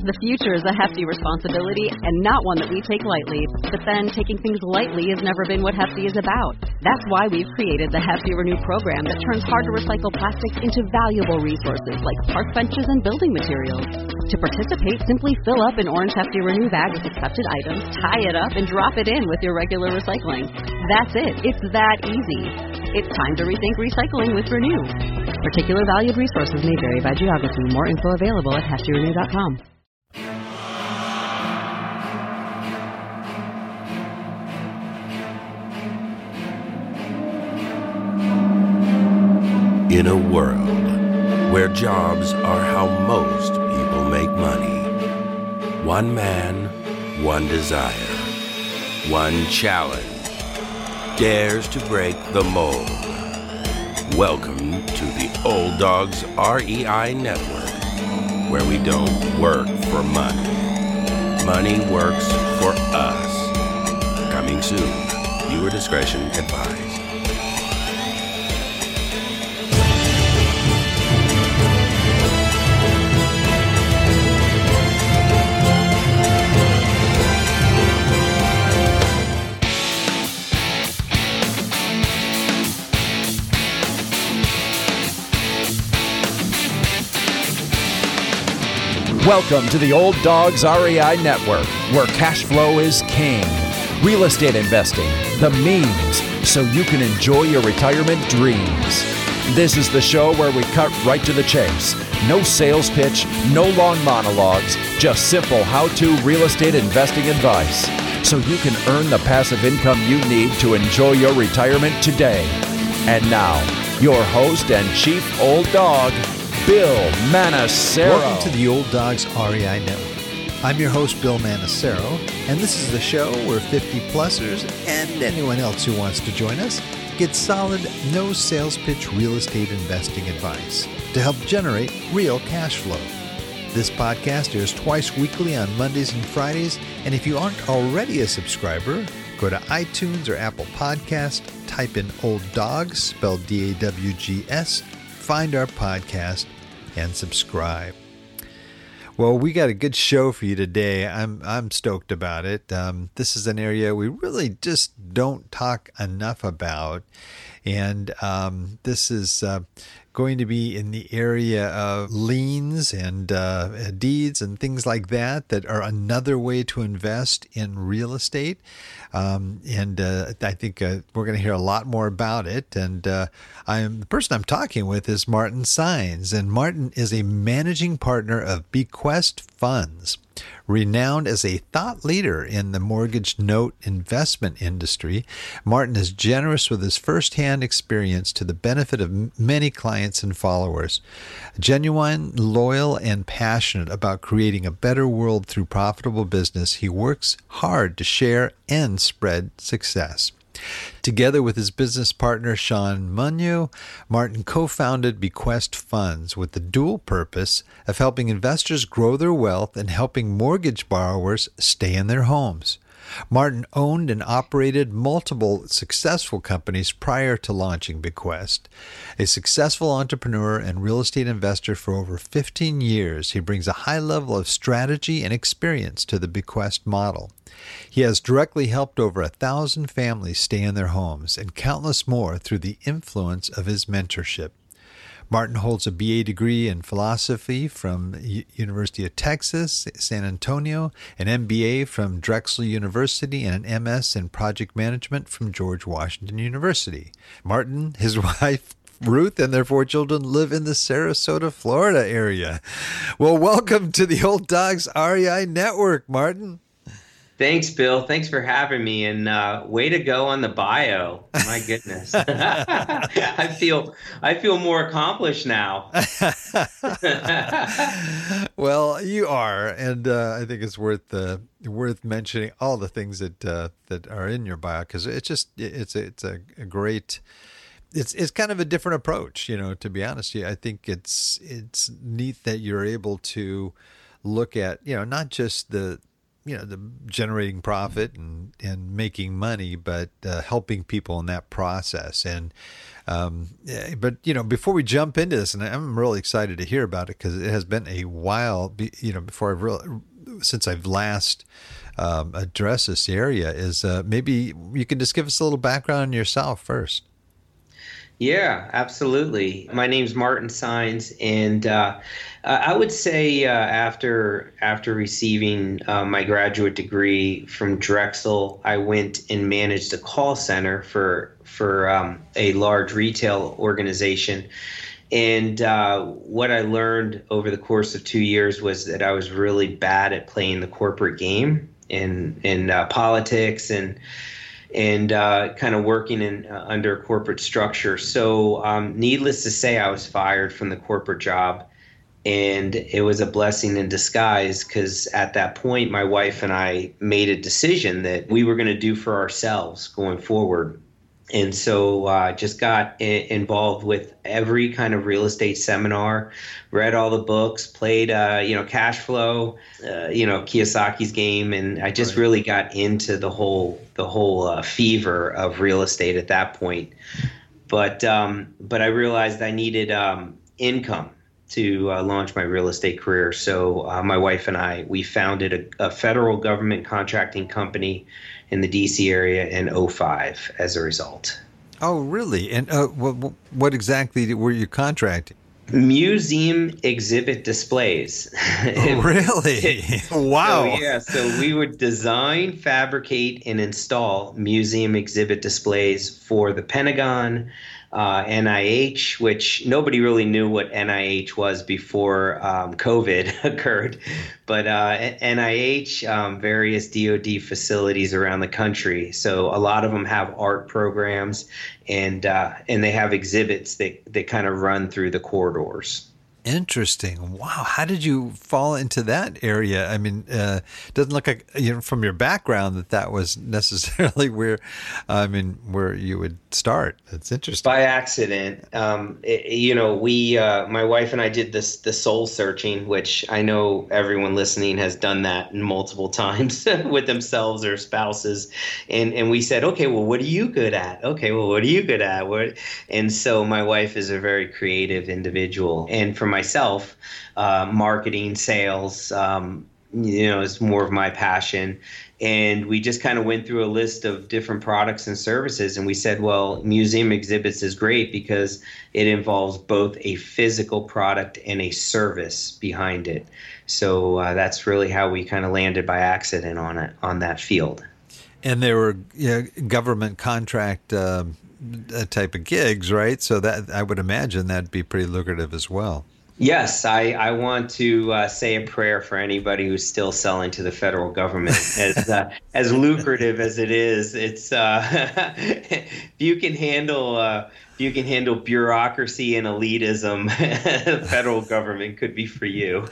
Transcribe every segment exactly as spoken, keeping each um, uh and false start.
The future is a hefty responsibility and not one that we take lightly. But then taking things lightly has never been what Hefty is about. That's why we've created the Hefty Renew program that turns hard-to-recycle plastics into valuable resources like park benches and building materials. To participate, simply fill up an orange Hefty Renew bag with accepted items, tie it up, and drop it in with your regular recycling. That's it. It's that easy. It's time to rethink recycling with Renew. Particular valued resources may vary by geography. More info available at hefty renew dot com. In a world where jobs are how most people make money, one man, one desire, one challenge dares to break the mold. Welcome to the Old Dogs R E I Network, where we don't work for money. Money works for us. Coming soon. Viewer discretion advised. Welcome to the Old Dogs R E I Network, where cash flow is king. Real estate investing, the means, so you can enjoy your retirement dreams. This is the show where we cut right to the chase. No sales pitch, no long monologues, just simple how-to real estate investing advice, so you can earn the passive income you need to enjoy your retirement today. And now, your host and chief old dog, Bill Manassero. Welcome to the Old Dogs R E I Network. I'm your host, Bill Manassero, and this is the show where fifty-plussers and anyone else who wants to join us get solid, no sales pitch real estate investing advice to help generate real cash flow. This podcast airs twice weekly on Mondays and Fridays, and if you aren't already a subscriber, go to iTunes or Apple Podcast, type in Old Dogs, spelled D A W G S, find our podcast, and subscribe. Well, we got a good show for you today. I'm I'm stoked about it. Um, this is an area we really just don't talk enough about, and um, this is uh, going to be in the area of liens and uh, deeds and things like that that are another way to invest in real estate. Um, and uh, I think uh, we're going to hear a lot more about it. And uh, I'm the person I'm talking with is Martin Saenz, and Martin is a managing partner of Bequest Funds, renowned as a thought leader in the mortgage note investment industry. Martin is generous with his firsthand experience to the benefit of many clients and followers. Genuine, loyal, and passionate about creating a better world through profitable business, he works hard to share and spread success. Together with his business partner, Sean Munyo, Martin co-founded Bequest Funds with the dual purpose of helping investors grow their wealth and helping mortgage borrowers stay in their homes. Martin owned and operated multiple successful companies prior to launching Bequest. A successful entrepreneur and real estate investor for over fifteen years, he brings a high level of strategy and experience to the Bequest model. He has directly helped over a thousand families stay in their homes and countless more through the influence of his mentorship. Martin holds a B A degree in philosophy from U- University of Texas, San Antonio, an M B A from Drexel University, and an M S in project management from George Washington University. Martin, his wife, Ruth, and their four children live in the Sarasota, Florida area. Well, welcome to the Old Dogs R E I Network, Martin. Thanks, Bill. Thanks for having me. And uh, way to go on the bio. My goodness. I feel I feel more accomplished now. Well, you are, and uh, I think it's worth uh, worth mentioning all the things that uh, that are in your bio, because it's just it's a, it's a, a great. It's it's kind of a different approach, you know. To be honest, I think it's it's neat that you're able to look at, you know, not just the you know, the generating profit and, and making money, but uh, helping people in that process. And um, yeah, but you know, before we jump into this, and I'm really excited to hear about it because it has been a while, be, you know, before I've really since I've last um, addressed this area. Is uh, maybe you can just give us a little background on yourself first. Yeah, absolutely. My name's Martin Saenz, and uh, I would say uh, after after receiving uh, my graduate degree from Drexel, I went and managed a call center for for um, a large retail organization. And uh, what I learned over the course of two years was that I was really bad at playing the corporate game in in uh, politics and. and uh, kind of working in uh, under corporate structure. So um, needless to say, I was fired from the corporate job, and it was a blessing in disguise because at that point, my wife and I made a decision that we were going to do for ourselves going forward. And so I uh, just got I- involved with every kind of real estate seminar, read all the books, played, uh, you know, cash flow, uh, you know, Kiyosaki's game. And I just right. really got into the whole the whole uh, fever of real estate at that point. But um, but I realized I needed um, income to uh, launch my real estate career. So uh, my wife and I, we founded a, a federal government contracting company in the D C area in oh five as a result. Oh, really? And uh, what, what exactly were you contracting? Museum exhibit displays. Oh, really? Wow. So, yeah, so we would design, fabricate, and install museum exhibit displays for the Pentagon, uh, N I H, which nobody really knew what N I H was before um, COVID occurred, but uh, N I H, um, various D O D facilities around the country. So a lot of them have art programs, and uh, and they have exhibits that, that kind of run through the corridors. Interesting. Wow. How did you fall into that area? I mean, uh, it doesn't look like, you know, from your background that that was necessarily where, I mean, where you would start. That's interesting. By accident. Um, it, you know, we, uh, my wife and I did this, the soul searching, which I know everyone listening has done that multiple times with themselves or spouses. And, and we said, okay, well, what are you good at? Okay, well, what are you good at? What? And so my wife is a very creative individual. And from myself, uh, marketing, sales, um, you know, is more of my passion. And we just kind of went through a list of different products and services. And we said, well, museum exhibits is great because it involves both a physical product and a service behind it. So uh, that's really how we kind of landed by accident on it, on that field. And they were you know, government contract uh, type of gigs, right? So that I would imagine that'd be pretty lucrative as well. Yes, I, I want to uh, say a prayer for anybody who's still selling to the federal government. As uh, as lucrative as it is, it's uh, if you can handle uh, if you can handle bureaucracy and elitism, the federal government could be for you.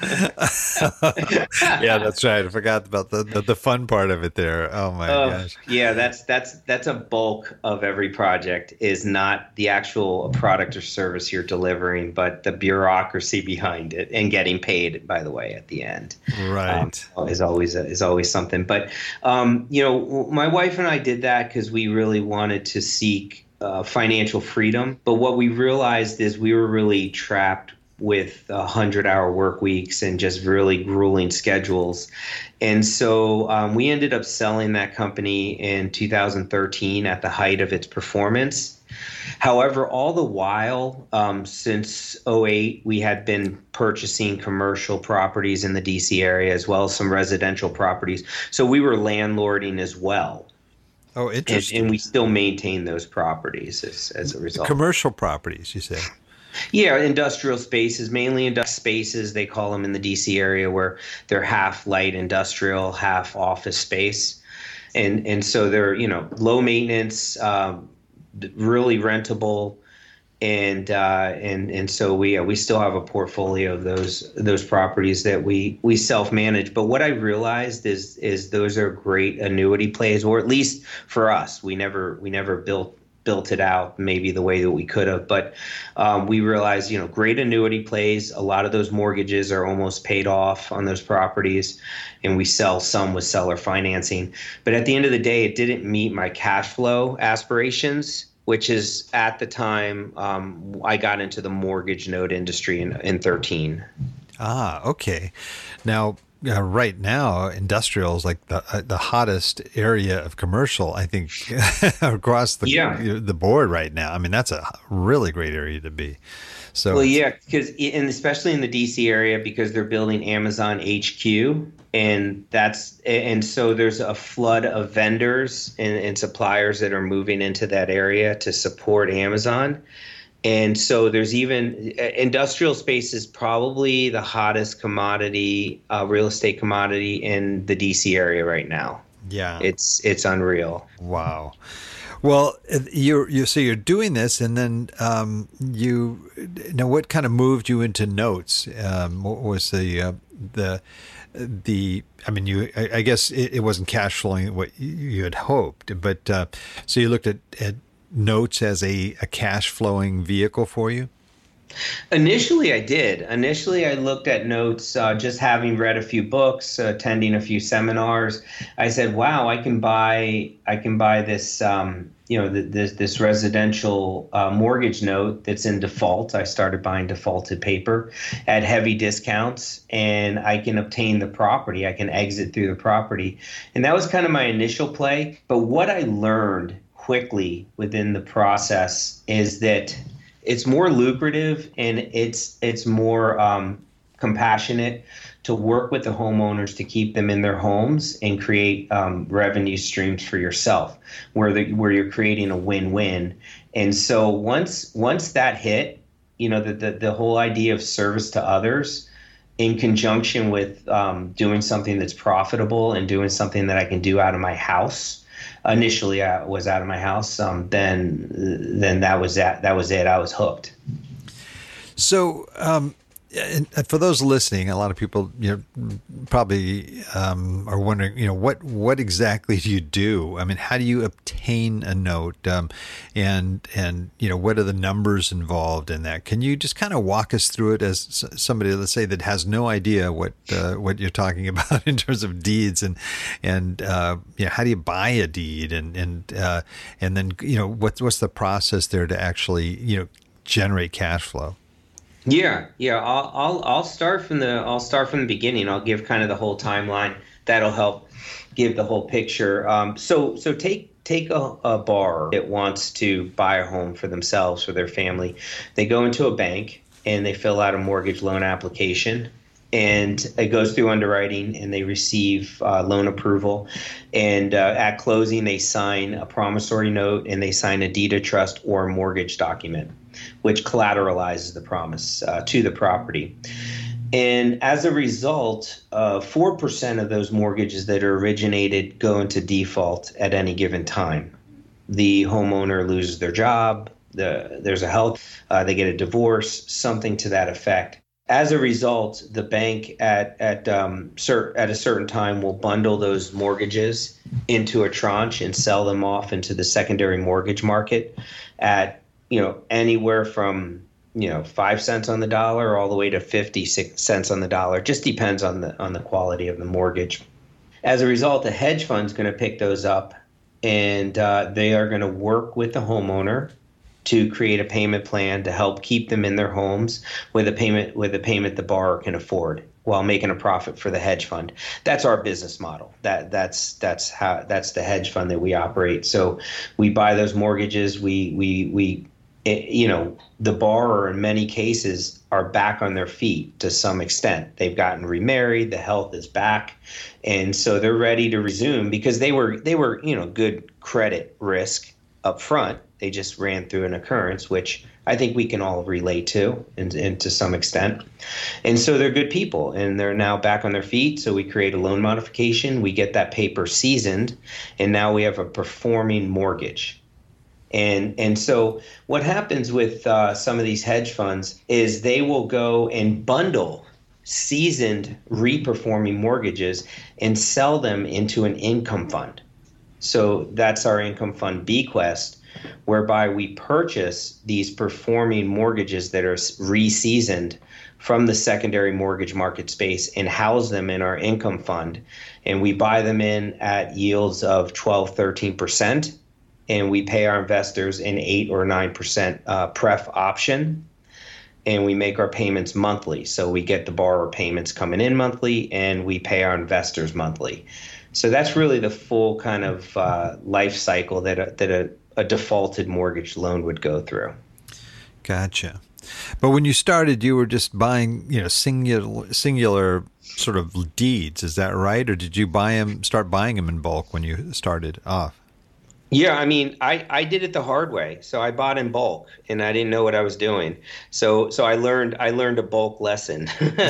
Yeah, that's right. I forgot about the, the, the fun part of it there. Oh my uh, gosh. Yeah, that's that's that's a bulk of every project is not the actual product or service you're delivering, but the bureaucracy behind it and getting paid, by the way, at the end. Right. Um, is always a, is always something. But um, you know, my wife and I did that because we really wanted to seek uh, financial freedom. But what we realized is we were really trapped with one hundred hour work weeks and just really grueling schedules. And so um, we ended up selling that company in two thousand thirteen at the height of its performance. However, all the while, um, since oh eight, we had been purchasing commercial properties in the D C area as well as some residential properties. So we were landlording as well. Oh, interesting. And, and we still maintain those properties as, as a result. Commercial properties, you say? Yeah, industrial spaces, mainly industrial spaces, they call them in the D C area, where they're half light industrial, half office space. And and so they're, you know, low maintenance, um, really rentable. And uh, and and so we uh, we still have a portfolio of those those properties that we we self-manage. But what I realized is is those are great annuity plays, or at least for us, we never we never built built it out maybe the way that we could have. But um, we realized, you know, great annuity plays. A lot of those mortgages are almost paid off on those properties, and we sell some with seller financing. But at the end of the day, it didn't meet my cash flow aspirations, which is at the time um, I got into the mortgage note industry in, in thirteen. Ah, okay. Now, Uh, right now, industrial is like the uh, the hottest area of commercial, I think, across the yeah. the board right now. I mean, that's a really great area to be. So, well, yeah, because and especially in the D C area, because they're building Amazon H Q, and that's and so there's a flood of vendors and, and suppliers that are moving into that area to support Amazon. And so there's even industrial space is probably the hottest commodity, uh, real estate commodity in the D C area right now. Yeah, it's it's unreal. Wow. Well, you you so you're doing this, and then um, you now what kind of moved you into notes? Um, what was the uh, the the? I mean, you I, I guess it, it wasn't cash flowing what you had hoped, but uh, so you looked at, at notes as a, a cash flowing vehicle for you? Initially, I did. Initially, I looked at notes, uh, just having read a few books, uh, attending a few seminars. I said, "Wow, I can buy, I can buy this, um, you know, th- this this residential uh, mortgage note that's in default." I started buying defaulted paper at heavy discounts, and I can obtain the property. I can exit through the property, and that was kind of my initial play. But what I learned quickly within the process is that it's more lucrative and it's it's more um, compassionate to work with the homeowners to keep them in their homes and create um, revenue streams for yourself, where the, where you're creating a win-win. And so once once that hit, you know, the the, the whole idea of service to others in conjunction with um, doing something that's profitable and doing something that I can do out of my house. Initially, I was out of my house. Um, then, then that was that. That was it. I was hooked. So, um, and for those listening, a lot of people, you know, probably um, are wondering, you know, what what exactly do you do? I mean, how do you obtain a note, um, and and you know, what are the numbers involved in that? Can you just kind of walk us through it as somebody, let's say, that has no idea what uh, what you're talking about in terms of deeds, and and uh, you know, how do you buy a deed, and and uh, and then you know, what's what's the process there to actually you know generate cash flow? Yeah, yeah. I'll I'll I'll start from the I'll start from the beginning. I'll give kind of the whole timeline. That'll help give the whole picture. Um, so so take take a, a borrower that wants to buy a home for themselves or their family. They go into a bank and they fill out a mortgage loan application, and it goes through underwriting, and they receive uh, loan approval. And uh, at closing, they sign a promissory note, and they sign a deed of trust or a mortgage document, which collateralizes the promise uh, to the property. And as a result, uh, four percent of those mortgages that are originated go into default at any given time. The homeowner loses their job, the, there's a health, uh, they get a divorce, something to that effect. As a result, the bank at at um, cert, at a certain time will bundle those mortgages into a tranche and sell them off into the secondary mortgage market at you know anywhere from you know five cents on the dollar all the way to fifty cents on the dollar. Just depends on the on the quality of the mortgage. As a result, the hedge fund's going to pick those up, and uh, they are going to work with the homeowner to create a payment plan to help keep them in their homes with a payment with a payment the borrower can afford while making a profit for the hedge fund. That's our business model. That that's that's how that's the hedge fund that we operate. So we buy those mortgages. We we we it, you know the borrower in many cases are back on their feet to some extent. They've gotten remarried. The health is back, and so they're ready to resume because they were they were you know good credit risk up front. They just ran through an occurrence, which I think we can all relate to and, and to some extent. And so they're good people, and they're now back on their feet. So we create a loan modification. We get that paper seasoned, and now we have a performing mortgage. And and so what happens with uh, some of these hedge funds is they will go and bundle seasoned reperforming mortgages and sell them into an income fund. So that's our income fund, Bequest, whereby we purchase these performing mortgages that are re-seasoned from the secondary mortgage market space and house them in our income fund. And we buy them in at yields of twelve, thirteen percent. And we pay our investors an eight or nine percent uh, pref option. And we make our payments monthly. So we get the borrower payments coming in monthly, and we pay our investors monthly. So that's really the full kind of uh, life cycle that a, that a, a defaulted mortgage loan would go through. Gotcha. But when you started, you were just buying, you know, singular, singular sort of deeds. Is that right? Or did you buy them, start buying them in bulk when you started off? Yeah, I mean, I, I did it the hard way. So I bought in bulk, and I didn't know what I was doing. So so I learned I learned a bulk lesson.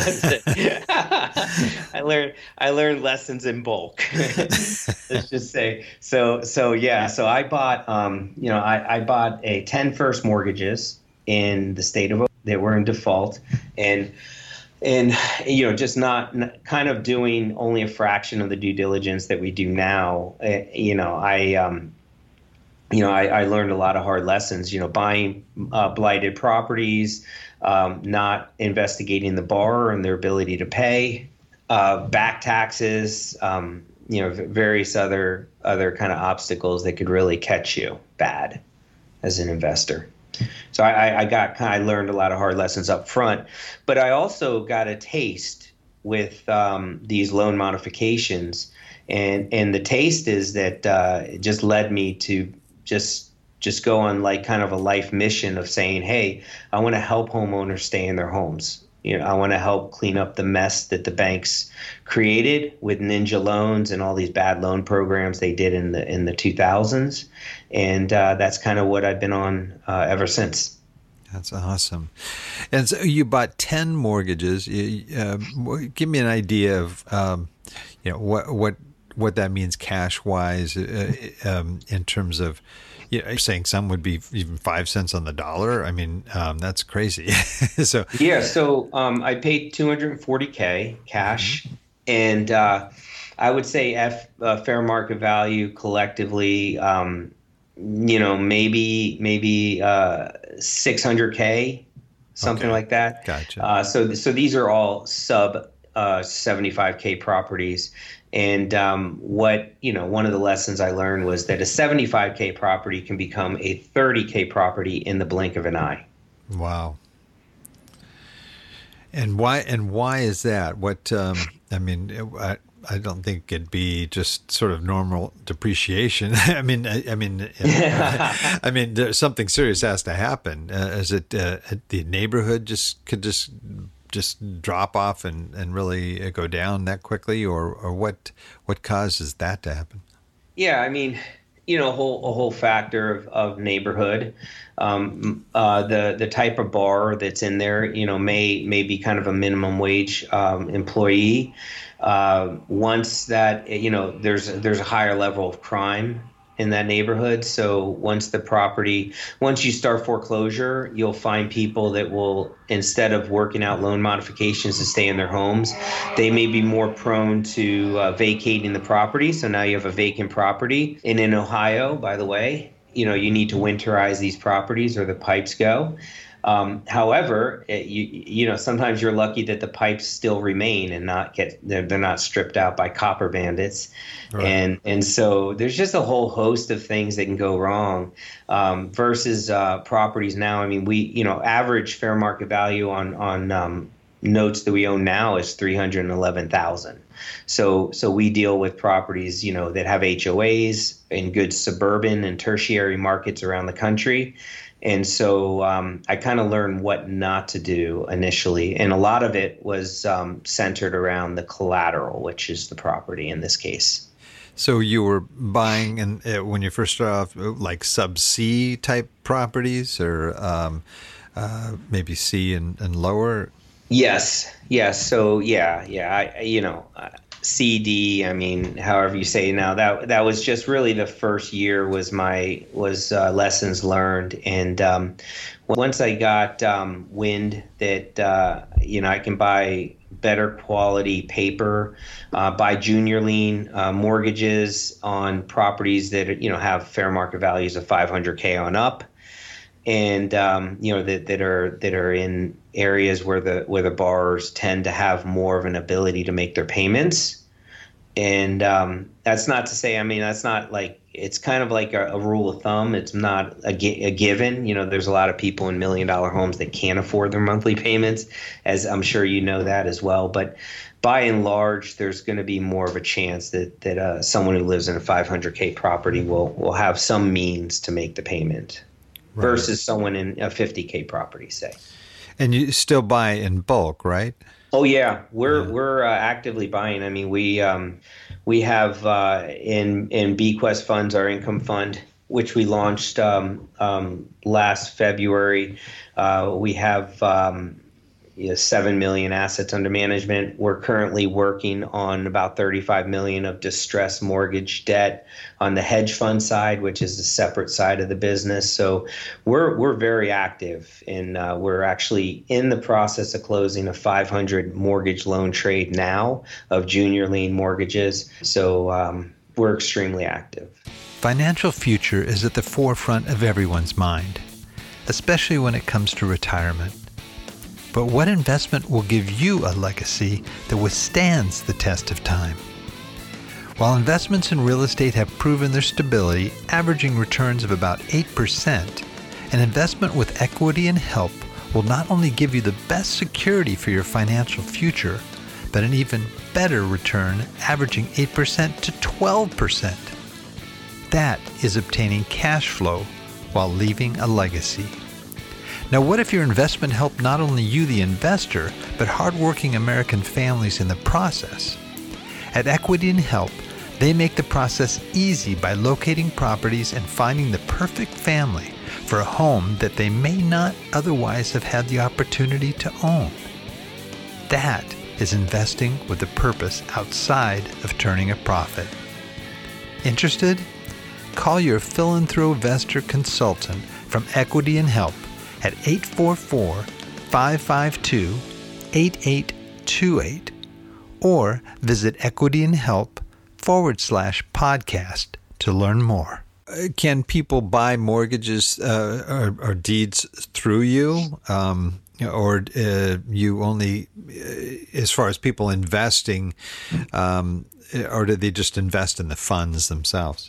I learned I learned lessons in bulk. Let's just say. So so yeah. So I bought um you know I, I bought a ten first mortgages in the state of that were in default, and and you know just not, not kind of doing only a fraction of the due diligence that we do now. Uh, you know I um. You know, I, I learned a lot of hard lessons, you know, buying uh, blighted properties, um, not investigating the borrower and their ability to pay, uh, back taxes, um, you know, various other other kind of obstacles that could really catch you bad as an investor. So I, I got I learned a lot of hard lessons up front, but I also got a taste with um, these loan modifications. And, and the taste is that uh, it just led me to just just go on like kind of a life mission of saying, hey, I want to help homeowners stay in their homes. You know, I want to help clean up the mess that the banks created with ninja loans and all these bad loan programs they did in the in the two thousands. And uh, that's kind of what I've been on uh, ever since. That's awesome. And so you bought ten mortgages. Uh, give me an idea of, um, you know, what what what that means cash wise uh, um, in terms of, you know, you're saying some would be even five cents on the dollar. I mean, um, that's crazy. so yeah, so um, I paid two hundred forty K cash, mm-hmm. and uh, I would say F uh, fair market value collectively, um, you know, maybe maybe uh, six hundred K, something okay. like that. Gotcha. Uh, so so these are all sub uh, seventy-five K properties. And um, what, you know, one of the lessons I learned was that a seventy-five K property can become a thirty K property in the blink of an eye. Wow. And why, and why is that? What, um, I mean, I, I don't think it'd be just sort of normal depreciation. I mean, I, I mean, I, I mean, there's something serious has to happen. Uh, is it uh, the neighborhood just could just just drop off and, and really go down that quickly, or, or what what causes that to happen? Yeah, I mean, you know, a whole a whole factor of, of neighborhood, um, uh, the the type of borrower that's in there, you know, may may be kind of a minimum wage um, employee. Uh, once that, you know, there's there's a higher level of crime in that neighborhood. So once the property, once you start foreclosure, you'll find people that will, instead of working out loan modifications to stay in their homes, they may be more prone to uh, vacating the property. So now you have a vacant property. And in Ohio, by the way, you know, you need to winterize these properties or the pipes go. Um, however, it, you you know, sometimes you're lucky that the pipes still remain and not get they're, they're not stripped out by copper bandits, right. and and so there's just a whole host of things that can go wrong. Um, versus uh, properties now. I mean, we you know average fair market value on on um, notes that we own now is three hundred eleven thousand. So so we deal with properties you know that have H O As in good suburban and tertiary markets around the country. And so um, I kind of learned what not to do initially. And a lot of it was um, centered around the collateral, which is the property in this case. So you were buying, and uh, when you first started off, like sub-C type properties, or um, uh, maybe C and, and lower? Yes. Yes. So, yeah, yeah, I, you know, uh, C D, I mean, however you say it now, that that was just really the first year was my was uh, lessons learned. And um, once I got um, wind that, uh, you know, I can buy better quality paper, uh, buy junior lien uh, mortgages on properties that, you know, have fair market values of five hundred K on up, and um, you know that that are that are in areas where the where the borrowers tend to have more of an ability to make their payments. And um, that's not to say, I mean, that's not like, it's kind of like a, a rule of thumb. It's not a, a given. You know, there's a lot of people in million dollar homes that can't afford their monthly payments, as I'm sure you know that as well. But by and large, there's going to be more of a chance that that uh, someone who lives in a five hundred K property will will have some means to make the payment, right, versus someone in a fifty K property, say. And you still buy in bulk, right? Oh yeah, we're yeah. we're uh, actively buying. I mean, we um, we have uh, in in BQuest Funds, our income fund, which we launched um, um, last February. Uh, we have um, you know, seven million assets under management. We're currently working on about thirty-five million of distressed mortgage debt on the hedge fund side, which is a separate side of the business. So we're we're very active, and uh, we're actually in the process of closing a five hundred mortgage loan trade now of junior lien mortgages. So um, we're extremely active. Financial future is at the forefront of everyone's mind, especially when it comes to retirement. But what investment will give you a legacy that withstands the test of time? While investments in real estate have proven their stability, averaging returns of about eight percent, an investment with Equity and Help will not only give you the best security for your financial future, but an even better return, averaging eight percent to twelve percent. That is obtaining cash flow while leaving a legacy. Now, what if your investment helped not only you, the investor, but hardworking American families in the process? At Equity and Help, they make the process easy by locating properties and finding the perfect family for a home that they may not otherwise have had the opportunity to own. That is investing with a purpose outside of turning a profit. Interested? Call your Philanthro-Vestor consultant from Equity and Help at eight four four, five five two, eight eight two eight or visit equityandhelp forward slash podcast to learn more. Can people buy mortgages uh, or, or deeds through you? Um, or uh, you only, uh, as far as people investing, um, or do they just invest in the funds themselves?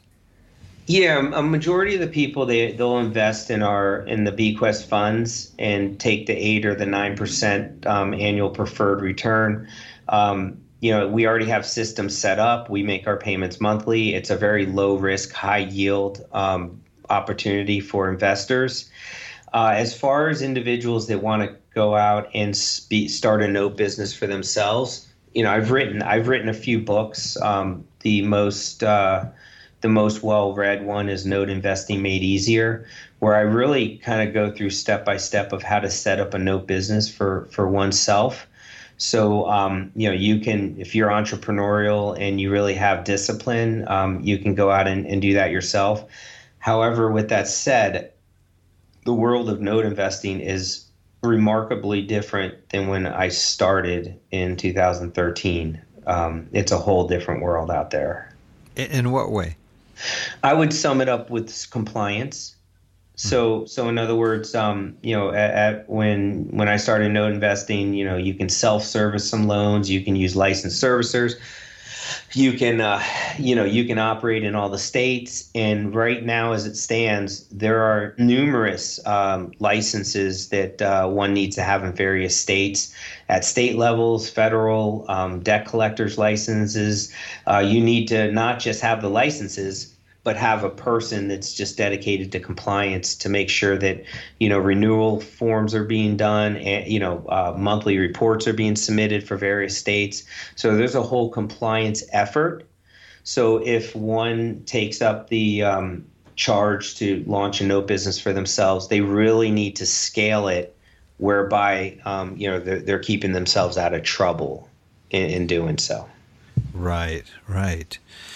Yeah, a majority of the people, they they'll invest in our in the BQuest funds and take the eight or the nine percent um, annual preferred return. Um, you know, we already have systems set up. We make our payments monthly. It's a very low risk, high yield um, opportunity for investors. Uh, as far as individuals that want to go out and spe- start a note business for themselves, you know, I've written I've written a few books. Um, the most uh, The most well-read one is Note Investing Made Easier, where I really kind of go through step-by-step of how to set up a note business for, for oneself. So, um, you know, you can, if you're entrepreneurial and you really have discipline, um, you can go out and, and do that yourself. However, with that said, the world of note investing is remarkably different than when I started in two thousand thirteen. Um, it's a whole different world out there. In what way? I would sum it up with compliance. So, so in other words, um, you know, at, at when when I started note investing, you know, you can self-service some loans, you can use licensed servicers, you can, uh, you know, you can operate in all the states. And right now, as it stands, there are numerous um, licenses that uh, one needs to have in various states. At state levels, federal um, debt collectors licenses, uh, you need to not just have the licenses, but have a person that's just dedicated to compliance to make sure that, you know, renewal forms are being done and, you know, uh, monthly reports are being submitted for various states. So there's a whole compliance effort. So if one takes up the um, charge to launch a note business for themselves, they really need to scale it whereby, um, you know, they're, they're keeping themselves out of trouble in, in doing so. Right, right.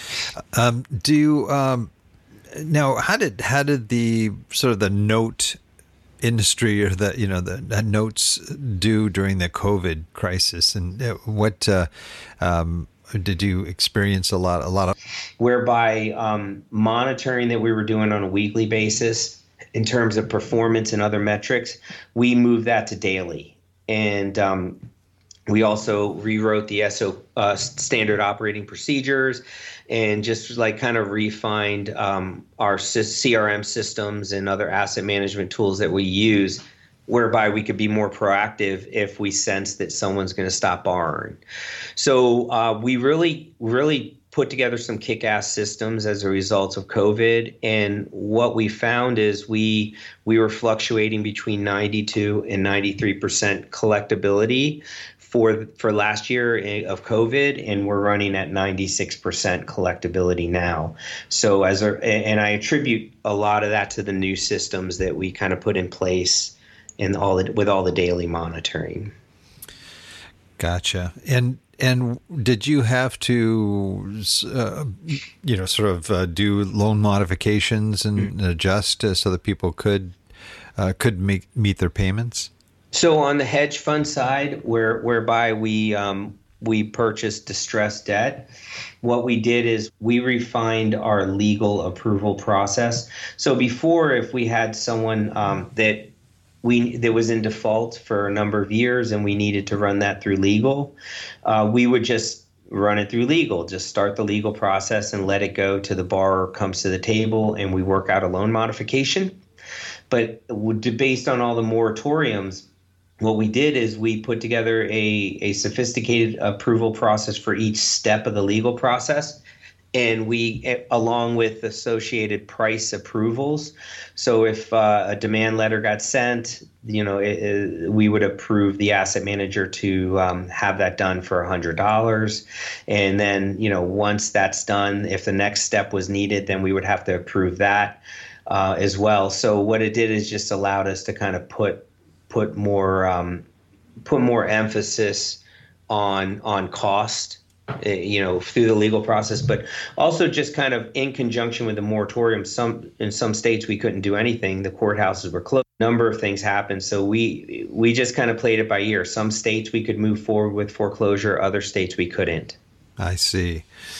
Um, do you, um, now, how did how did the sort of the note industry or the you know the, the notes do during the COVID crisis, and what uh, um, did you experience a lot? A lot of whereby um, monitoring that we were doing on a weekly basis in terms of performance and other metrics, we moved that to daily, and um, we also rewrote the S O uh, standard operating procedures, and just like kind of refined um, our C R M systems and other asset management tools that we use, whereby we could be more proactive if we sense that someone's going to stop borrowing. So uh, we really, really put together some kick-ass systems as a result of COVID. And what we found is we we were fluctuating between ninety-two and ninety-three percent collectability for for last year of COVID, and we're running at ninety-six percent collectability now. So as a, and I attribute a lot of that to the new systems that we kind of put in place and all the, with all the daily monitoring. Gotcha. And and did you have to, uh, you know, sort of uh, do loan modifications and mm-hmm. adjust uh, so that people could uh, could make meet their payments? So on the hedge fund side, where whereby we um, we purchased distressed debt, what we did is we refined our legal approval process. So before, if we had someone um, that we that was in default for a number of years and we needed to run that through legal, uh, we would just run it through legal, just start the legal process and let it go to the borrower comes to the table and we work out a loan modification. But based on all the moratoriums, what we did is we put together a, a sophisticated approval process for each step of the legal process. And we, along with associated price approvals. So if uh, a demand letter got sent, you know, it, it, we would approve the asset manager to um, have that done for one hundred dollars. And then, you know, once that's done, if the next step was needed, then we would have to approve that uh, as well. So what it did is just allowed us to kind of put put more um, put more emphasis on on cost, you know, through the legal process, but also just kind of in conjunction with the moratorium. Some in some states we couldn't do anything; the courthouses were closed. A number of things happened, so we we just kind of played it by ear. Some states we could move forward with foreclosure; other states we couldn't. I see.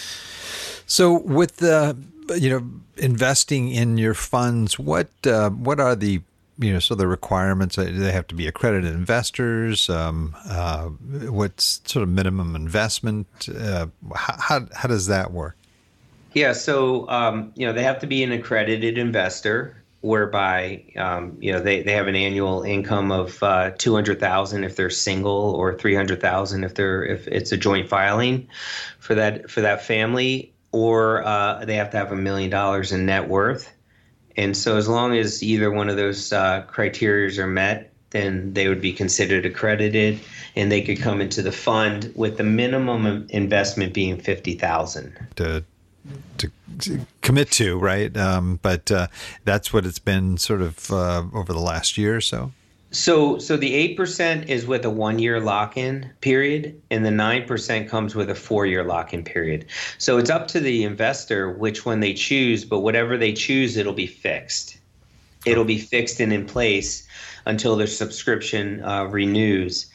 So with the you know investing in your funds, what uh, what are the you know, so the requirements? They have to be accredited investors. Um, uh, what's sort of minimum investment? Uh, how how does that work? Yeah, so um, you know, they have to be an accredited investor, whereby um, you know they, they have an annual income of uh, two hundred thousand if they're single, or three hundred thousand if they're if it's a joint filing for that for that family, or uh, they have to have a million dollars in net worth. And so as long as either one of those uh, criteria are met, then they would be considered accredited, and they could come into the fund with the minimum investment being fifty thousand dollars. To, to commit to, right? Um, but uh, that's what it's been sort of uh, over the last year or so? So so the eight percent is with a one-year lock-in period, and the nine percent comes with a four-year lock-in period. So it's up to the investor which one they choose, but whatever they choose, it'll be fixed. It'll be fixed and in place until their subscription uh, renews.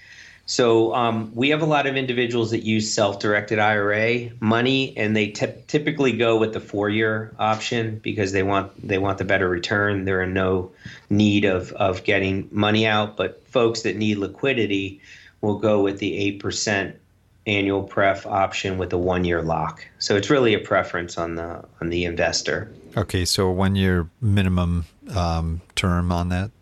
So um, we have a lot of individuals that use self-directed I R A money, and they t- typically go with the four-year option because they want they want the better return. They're in no need of of getting money out. But folks that need liquidity will go with the eight percent annual pref option with a one-year lock. So it's really a preference on the on the investor. Okay, so a one-year minimum um, term on that?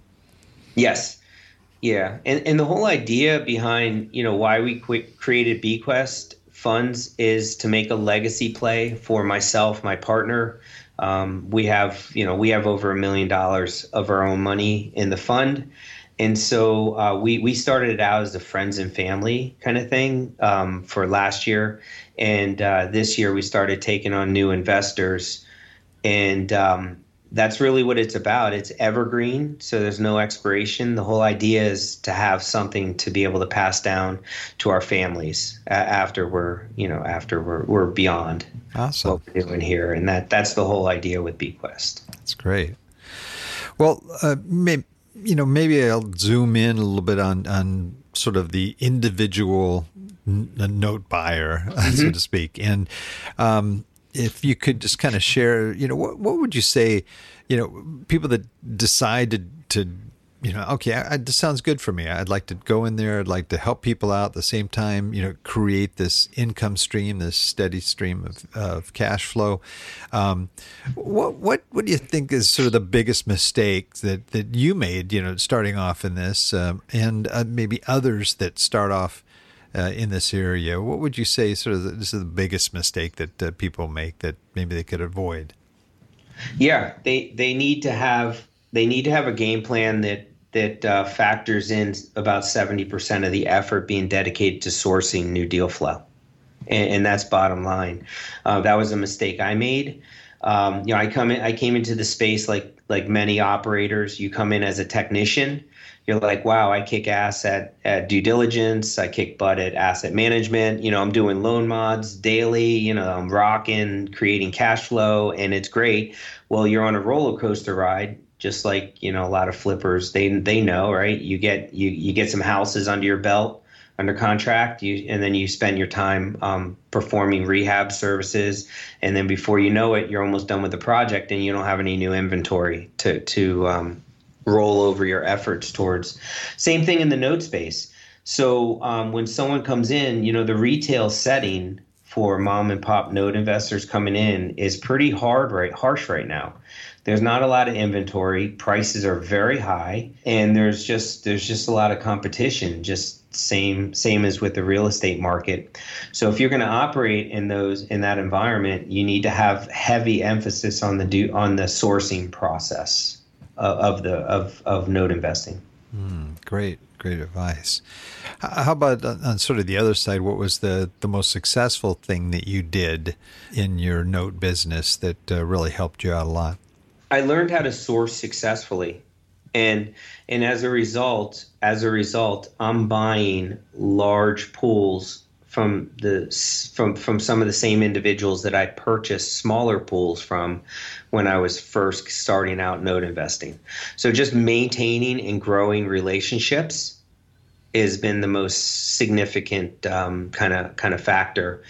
Yes. Yeah, and and the whole idea behind, you know, why we qu- created Bequest Funds is to make a legacy play for myself, my partner. Um, we have, you know, we have over a million dollars of our own money in the fund, and so uh, we we started it out as a friends and family kind of thing um, for last year, and uh, this year we started taking on new investors, and um, that's really what it's about. It's evergreen, so there's no expiration. The whole idea is to have something to be able to pass down to our families uh, after we're, you know, after we're we're beyond awesome. What we're doing here, and that that's the whole idea with Bequest. That's great. Well, uh, maybe you know, maybe I'll zoom in a little bit on, on sort of the individual n- note buyer, mm-hmm. so to speak. And um, if you could just kind of share, you know, what, what would you say, you know, people that decide to, to you know, okay, I, I, this sounds good for me. I'd like to go in there. I'd like to help people out at the same time, you know, create this income stream, this steady stream of, of cash flow. Um, what, what, what do you think is sort of the biggest mistake that, that you made, you know, starting off in this, um, and uh, maybe others that start off uh, in this area? What would you say sort of the, this is the biggest mistake that uh, people make that maybe they could avoid? Yeah, they, they need to have, they need to have a game plan that, that uh, factors in about seventy percent of the effort being dedicated to sourcing new deal flow. And, and that's bottom line. Uh, that was a mistake I made. Um, you know, I come in, I came into the space like, like many operators. You come in as a technician. You're like, wow, I kick ass at, at due diligence. I kick butt at asset management. You know, I'm doing loan mods daily. You know, I'm rocking, creating cash flow, and it's great. Well, you're on a roller coaster ride. Just like, you know, a lot of flippers, they they know, right? You get you you get some houses under your belt, under contract, you and then you spend your time um, performing rehab services, and then before you know it, you're almost done with the project, and you don't have any new inventory to to um, roll over your efforts towards. Same thing in the note space. So um, when someone comes in, you know, the retail setting for mom and pop note investors coming in is pretty hard, right? Harsh right now. There's not a lot of inventory. Prices are very high, and there's just there's just a lot of competition. Just same same as with the real estate market. So if you're going to operate in those in that environment, you need to have heavy emphasis on the do on the sourcing process of, of the of of note investing. Mm, great, great advice. How about on sort of the other side? What was the the most successful thing that you did in your note business that uh, really helped you out a lot? I learned how to source successfully, and and as a result, as a result, I'm buying large pools from the from from some of the same individuals that I purchased smaller pools from when I was first starting out note investing. So just maintaining and growing relationships has been the most significant kind of kind of factor.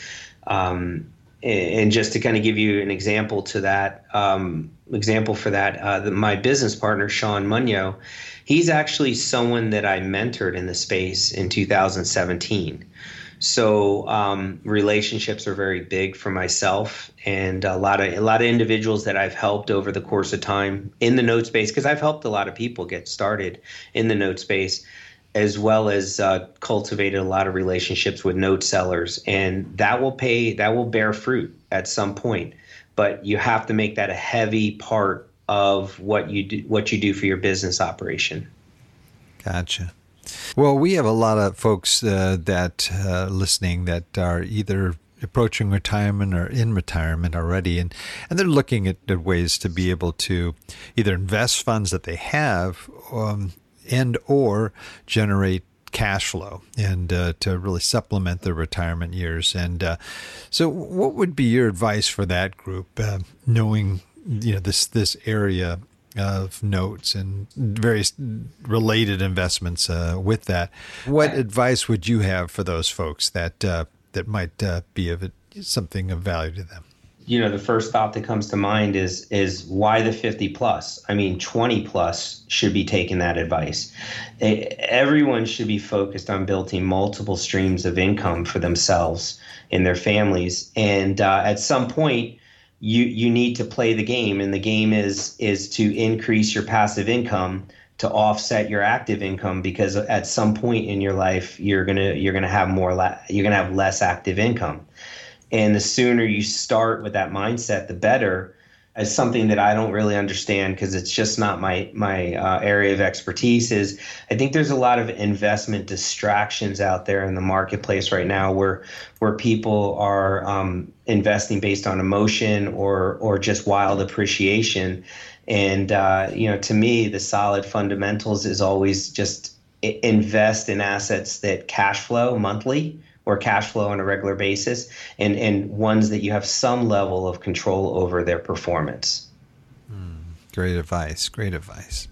Um, and just to kind of give you an example to that. Um, example for that, uh, the, my business partner, Sean Munyo, he's actually someone that I mentored in the space in two thousand seventeen. So um, relationships are very big for myself, and a lot of a lot of individuals that I've helped over the course of time in the note space, because I've helped a lot of people get started in the note space, as well as uh, cultivated a lot of relationships with note sellers, and that will pay, that will bear fruit at some point. But you have to make that a heavy part of what you do, what you do for your business operation. Gotcha. Well, we have a lot of folks uh, that uh, listening that are either approaching retirement or in retirement already, and, and they're looking at, at ways to be able to either invest funds that they have um, and or generate cash flow and uh, to really supplement their retirement years. And uh, so what would be your advice for that group, uh, knowing, you know, this this area of notes and various related investments uh, with that? What advice would you have for those folks that uh, that might uh, be of it, something of value to them? You know, the first thought that comes to mind is is why the fifty plus? I mean, twenty plus should be taking that advice. Everyone should be focused on building multiple streams of income for themselves and their families. And uh, at some point, you you need to play the game, and the game is is to increase your passive income to offset your active income, because at some point in your life, you're gonna you're gonna have more la- you're gonna have less active income. And the sooner you start with that mindset, the better. As something that I don't really understand, because it's just not my my uh, area of expertise, is I think there's a lot of investment distractions out there in the marketplace right now, where where people are um, investing based on emotion or or just wild appreciation. And uh, you know, to me, the solid fundamentals is always just invest in assets that cash flow monthly, or cash flow on a regular basis, and, and ones that you have some level of control over their performance. Mm, great advice. Great advice.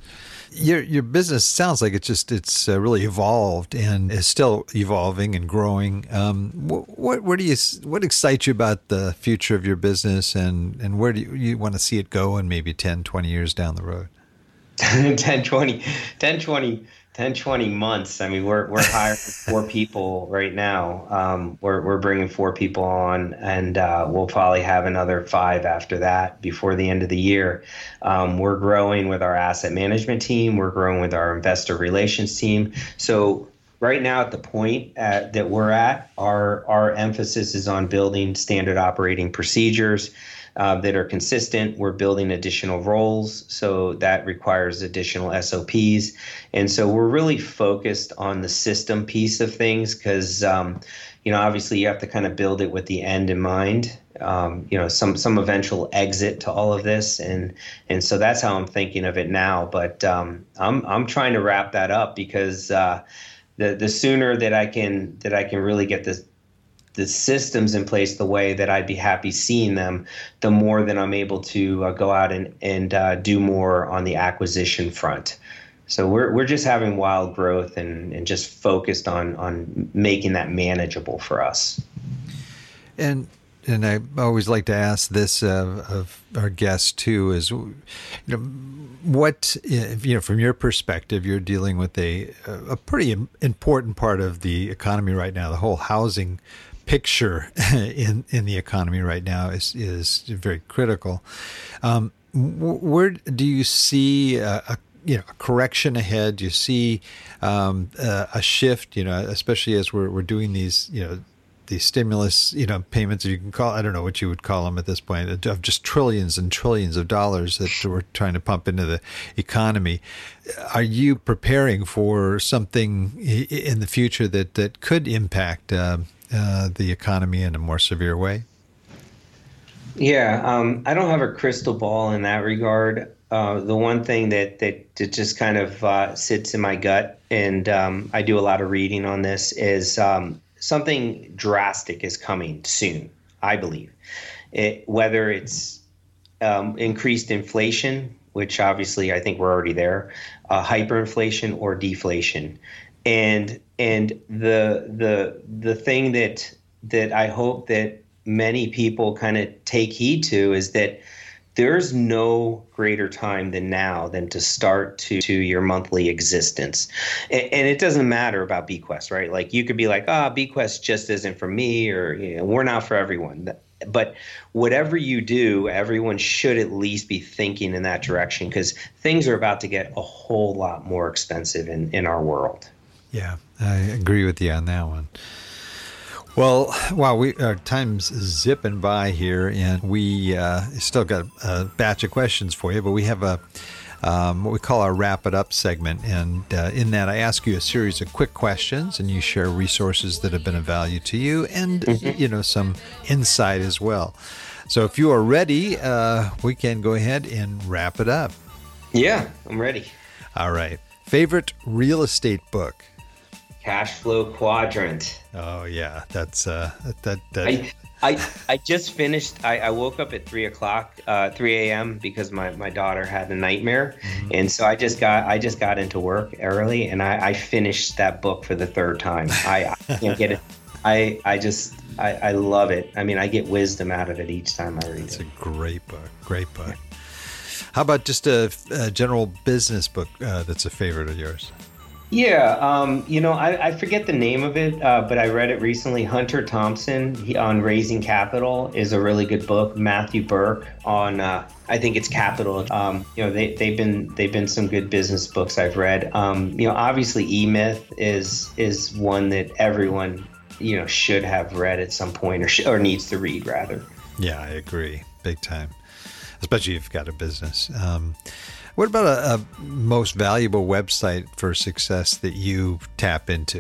Your your business sounds like it's just it's uh, really evolved and is still evolving and growing. Um, what, what where do you what excites you about the future of your business, and, and where do you, you want to see it go in maybe ten, twenty years down the road? ten, twenty, ten, twenty, ten, twenty months. I mean, we're we're hiring four people right now. Um, we're we're bringing four people on, and uh, we'll probably have another five after that before the end of the year. Um, we're growing with our asset management team. We're growing with our investor relations team. So right now, at the point at, that we're at, our our emphasis is on building standard operating procedures Uh, that are consistent. We're building additional roles, so that requires additional S O Ps. And so we're really focused on the system piece of things because, um, you know, obviously you have to kind of build it with the end in mind, um, you know, some some eventual exit to all of this. And and so that's how I'm thinking of it now. But um, I'm I'm trying to wrap that up because uh, the the sooner that I can that I can really get this the systems in place the way that I'd be happy seeing them, the more that I'm able to uh, go out and, and uh, do more on the acquisition front. So we're we're just having wild growth and, and just focused on on making that manageable for us. And and I always like to ask this uh, of our guests too is, you know, what, you know, from your perspective, you're dealing with a a pretty important part of the economy right now. The whole housing picture in in the economy right now is is very critical. Um, where do you see a, a you know a correction ahead? Do you see um, a, a shift? You know, especially as we're we're doing these you know these stimulus you know payments. You can call I don't know what you would call them at this point, of just trillions and trillions of dollars that we're trying to pump into the economy. Are you preparing for something in the future that that could impact Uh, Uh, the economy in a more severe way? Yeah, um, I don't have a crystal ball in that regard. Uh, the one thing that, that, that just kind of uh, sits in my gut, and um, I do a lot of reading on this, is um, something drastic is coming soon, I believe. It, whether it's um, increased inflation, which obviously I think we're already there, uh, hyperinflation or deflation. And and the the the thing that that I hope that many people kind of take heed to is that there's no greater time than now than to start to, to your monthly existence. And, and it doesn't matter about BQuest, right? Like you could be like, ah, oh, BQuest just isn't for me, or you know, we're not for everyone. But whatever you do, everyone should at least be thinking in that direction because things are about to get a whole lot more expensive in, in our world. Yeah, I agree with you on that one. Well, wow, we our time's zipping by here, and we uh, still got a batch of questions for you, but we have a um, what we call our Wrap It Up segment, and uh, in that I ask you a series of quick questions, and you share resources that have been of value to you, and mm-hmm. you know some insight as well. So if you are ready, uh, we can go ahead and wrap it up. Yeah, I'm ready. All right. Favorite real estate book? Cash Flow Quadrant. Oh yeah, that's uh, that that. I, I I just finished. I, I woke up at three o'clock, uh, three a.m. because my, my daughter had a nightmare, mm-hmm. and so I just got I just got into work early, and I, I finished that book for the third time. I, I can't get it. I I just I, I love it. I mean, I get wisdom out of it each time I read it's it. It's a great book. Great book. How about just a, a general business book uh, that's a favorite of yours? Yeah, um, you know, I, I forget the name of it, uh, but I read it recently. Hunter Thompson he, on Raising Capital is a really good book. Matthew Burke on, uh, I think it's Capital. Um, you know, they they've been they've been some good business books I've read. Um, you know, obviously E-Myth is is one that everyone you know should have read at some point or sh- or needs to read rather. Yeah, I agree, big time. Especially if you've got a business. Um, What about a, a most valuable website for success that you tap into?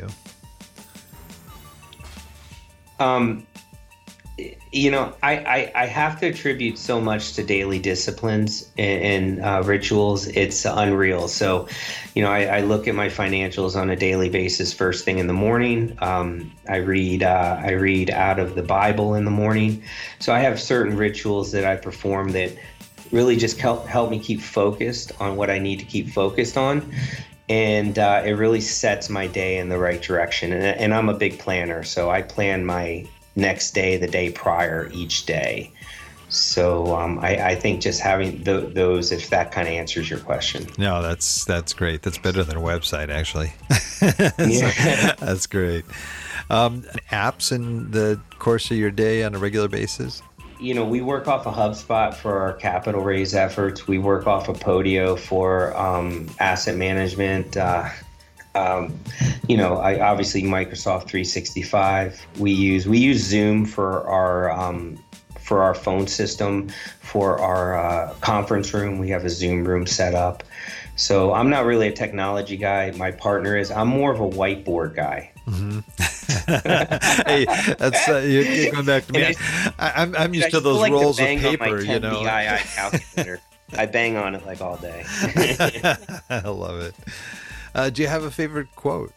Um, you know, I, I, I have to attribute so much to daily disciplines and, and uh, rituals. It's unreal. So, you know, I, I look at my financials on a daily basis first thing in the morning. Um, I read uh, I read out of the Bible in the morning. So I have certain rituals that I perform that really just help help me keep focused on what I need to keep focused on. And uh, it really sets my day in the right direction. And, and I'm a big planner, so I plan my next day the day prior each day. So um, I, I think just having th- those, if that kind of answers your question. No, that's that's great. That's better than a website, actually. Yeah. That's great. Um, apps in the course of your day on a regular basis? You know, we work off of HubSpot for our capital raise efforts. We work off of Podio for um, asset management. Uh, um, you know, I obviously Microsoft three sixty-five. We use we use Zoom for our um, for our phone system. For our uh, conference room, we have a Zoom room set up. So I'm not really a technology guy. My partner is. I'm more of a whiteboard guy. Mm-hmm. Hey, that's uh, you're, you're going back to me. I, I'm I'm used to those like rolls to of paper, on my you know. ten B I I calculator. I bang on it like all day. I love it. Uh, do you have a favorite quote?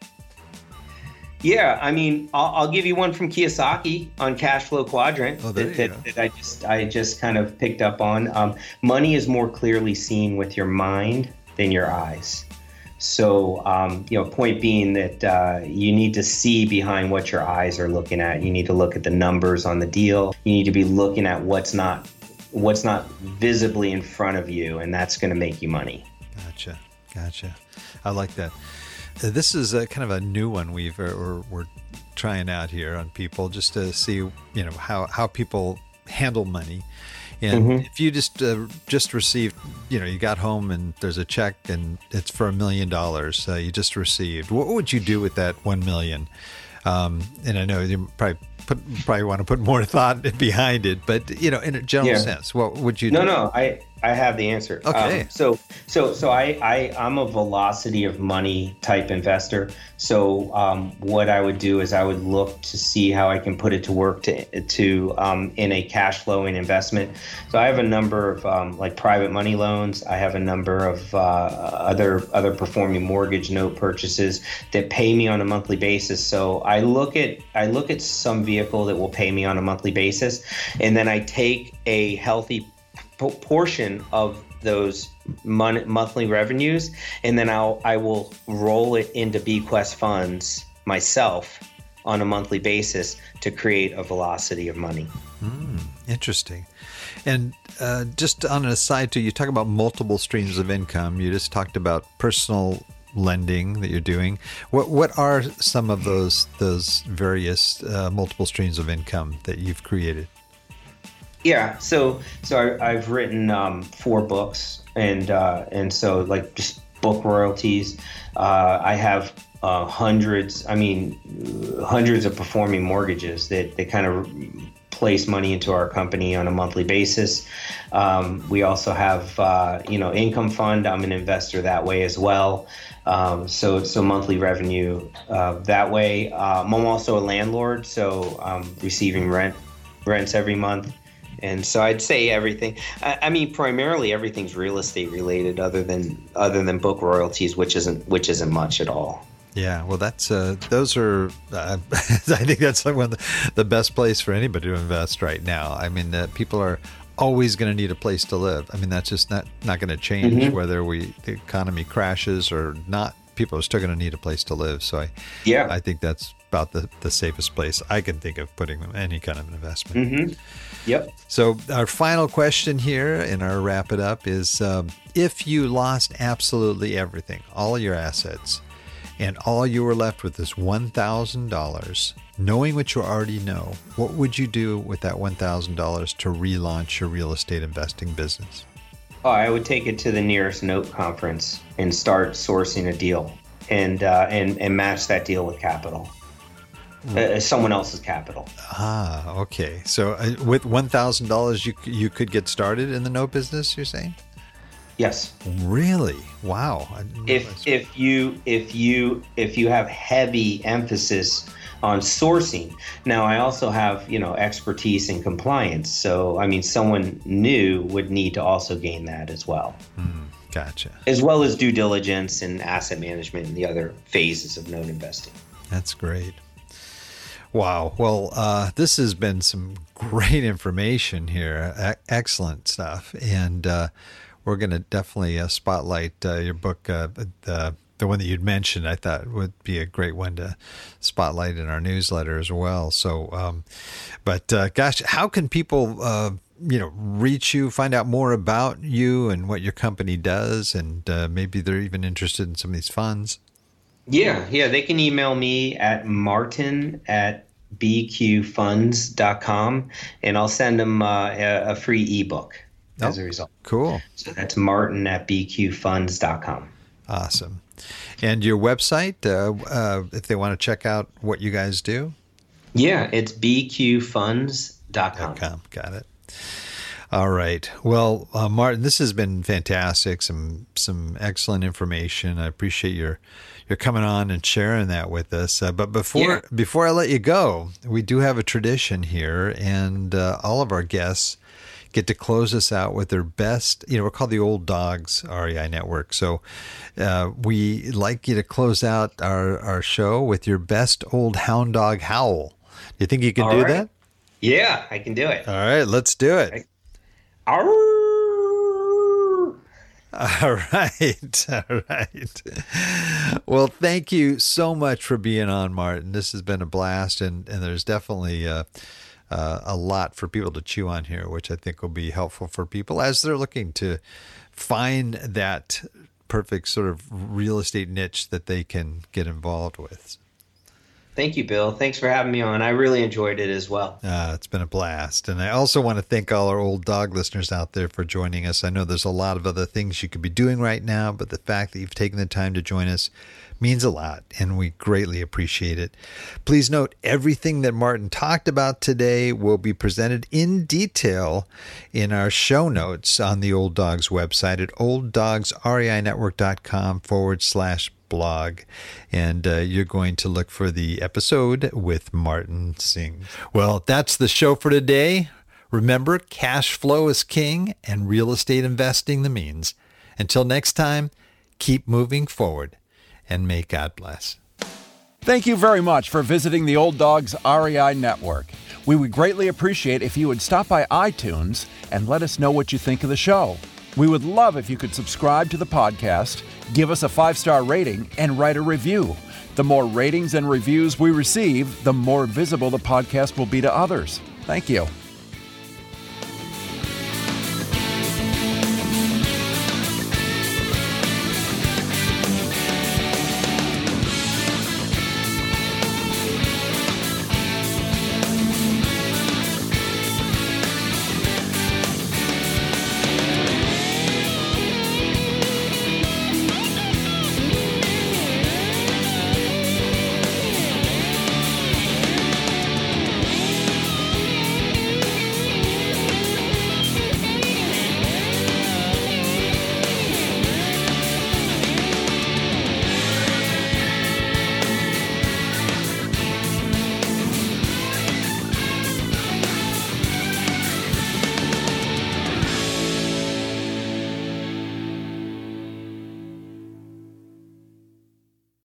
Yeah, I mean, I'll, I'll give you one from Kiyosaki on Cash Flow Quadrant oh, there that, you that, go. that I just I just kind of picked up on. Um, money is more clearly seen with your mind than your eyes. So, um, you know, point being that uh, you need to see behind what your eyes are looking at. You need to look at the numbers on the deal. You need to be looking at what's not what's not visibly in front of you, and that's going to make you money. Gotcha, gotcha. I like that. Uh, this is a kind of a new one we've uh, we're, we're trying out here on people, just to see, you know, how how people handle money. And mm-hmm. if you just uh, just received, you know, you got home and there's a check and it's for a million dollars uh, you just received, what would you do with that one million? Um, and I know you probably put, probably want to put more thought behind it, but you know, in a general yeah. sense, what would you no, do? No, no, I I have the answer. Okay. Um, so so so I, I I'm a velocity of money type investor. So um, what I would do is I would look to see how I can put it to work to to um, in a cash flowing investment. So I have a number of um, like private money loans. I have a number of uh, other other performing mortgage note purchases that pay me on a monthly basis. So I look at I look at some vehicle that will pay me on a monthly basis, and then I take a healthy portion of those mon- monthly revenues, and then I'll I will roll it into Bequest funds myself on a monthly basis to create a velocity of money. Mm, interesting. And uh, just on an aside too, you talk about multiple streams of income. You just talked about personal lending that you're doing. What what are some of those those various uh, multiple streams of income that you've created? Yeah, so so I, I've written um, four books, and uh, and so like just book royalties. Uh, I have uh, hundreds, I mean, hundreds of performing mortgages that they kind of place money into our company on a monthly basis. Um, we also have uh, you know income fund. I'm an investor that way as well. Um, so so monthly revenue uh, that way. Um, I'm also a landlord, so I'm receiving rent rents every month. And so I'd say everything. I, I mean, primarily everything's real estate related, other than other than book royalties, which isn't which isn't much at all. Yeah, well, that's uh, those are. Uh, I think that's like one of the, the best place for anybody to invest right now. I mean, uh, people are always going to need a place to live. I mean, that's just not not going to change mm-hmm. whether we the economy crashes or not. People are still going to need a place to live. So I yeah, I think that's about the, the safest place I can think of putting any kind of an investment. Mm-hmm. Yep. So our final question here, and our wrap it up, is um, if you lost absolutely everything, all your assets, and all you were left with is one thousand dollars, knowing what you already know, what would you do with that one thousand dollars to relaunch your real estate investing business? Oh, I would take it to the nearest note conference and start sourcing a deal and uh, and, and match that deal with capital. Uh, someone else's capital. Ah, okay. So uh, with one thousand dollars, you you could get started in the note business, you're saying? Yes. Really? Wow. If if you if you if you have heavy emphasis on sourcing. Now, I also have, you know, expertise in compliance. So, I mean, someone new would need to also gain that as well. Mm, gotcha. As well as due diligence and asset management and the other phases of note investing. That's great. Wow. Well, uh, this has been some great information here. E- excellent stuff. And uh, we're going to definitely uh, spotlight uh, your book, uh, the the one that you'd mentioned. I thought would be a great one to spotlight in our newsletter as well. So, um, but uh, gosh, how can people, uh, you know, reach you, find out more about you and what your company does, and uh, maybe they're even interested in some of these funds? Yeah, yeah, they can email me at martin at b q funds dot com, and I'll send them uh, a, a free ebook as oh, a result. Cool. So that's martin at b q funds dot com. Awesome. And your website, uh, uh, if they want to check out what you guys do? Yeah, it's b q funds dot com. Got it. All right. Well, uh, Martin, this has been fantastic. Some some excellent information. I appreciate your your coming on and sharing that with us. Uh, but before Yeah. before I let you go, we do have a tradition here, and uh, all of our guests get to close us out with their best. You know, we're called the Old Dogs R E I Network. So uh, we like you to close out our, our show with your best old hound dog howl. Do you think you can All do right. that? Yeah, I can do it. All right, let's do it. Arr! All right. All right. Well, thank you so much for being on, Martin. This has been a blast, and, and there's definitely uh, uh, a lot for people to chew on here, which I think will be helpful for people as they're looking to find that perfect sort of real estate niche that they can get involved with. Thank you, Bill. Thanks for having me on. I really enjoyed it as well. Uh, it's been a blast. And I also want to thank all our Old Dog listeners out there for joining us. I know there's a lot of other things you could be doing right now, but the fact that you've taken the time to join us means a lot, and we greatly appreciate it. Please note, everything that Martin talked about today will be presented in detail in our show notes on the Old Dogs website at olddogsreinetwork.com forward slash blog. And uh, you're going to look for the episode with Martin Sings. Well, that's the show for today. Remember, cash flow is king and real estate investing the means. Until next time, keep moving forward. And may God bless. Thank you very much for visiting the Old Dogs R E I Network. We would greatly appreciate if you would stop by iTunes and let us know what you think of the show. We would love if you could subscribe to the podcast, give us a five-star rating, and write a review. The more ratings and reviews we receive, the more visible the podcast will be to others. Thank you.